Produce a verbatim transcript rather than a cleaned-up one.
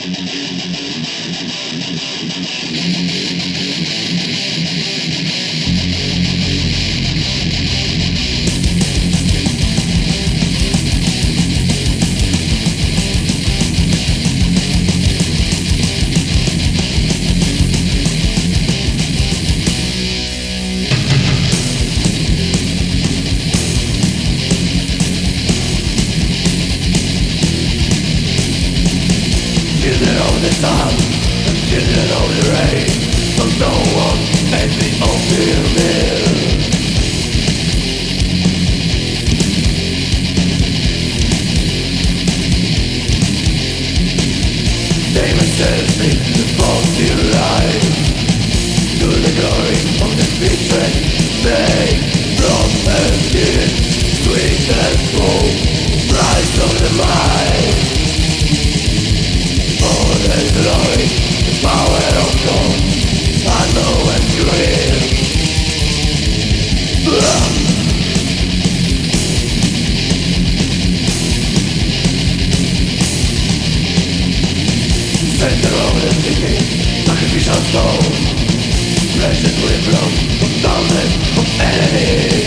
Children of the sun, children of the rain, but no one makes me all feel near. They must send me to fall to life, to the glory of the betrayed. They from empty, sweet and full, rise of the mind. For the glory, the power of God, I know and dream. Center of the city, sacrificial stone, precious with blood, from thousands of enemies.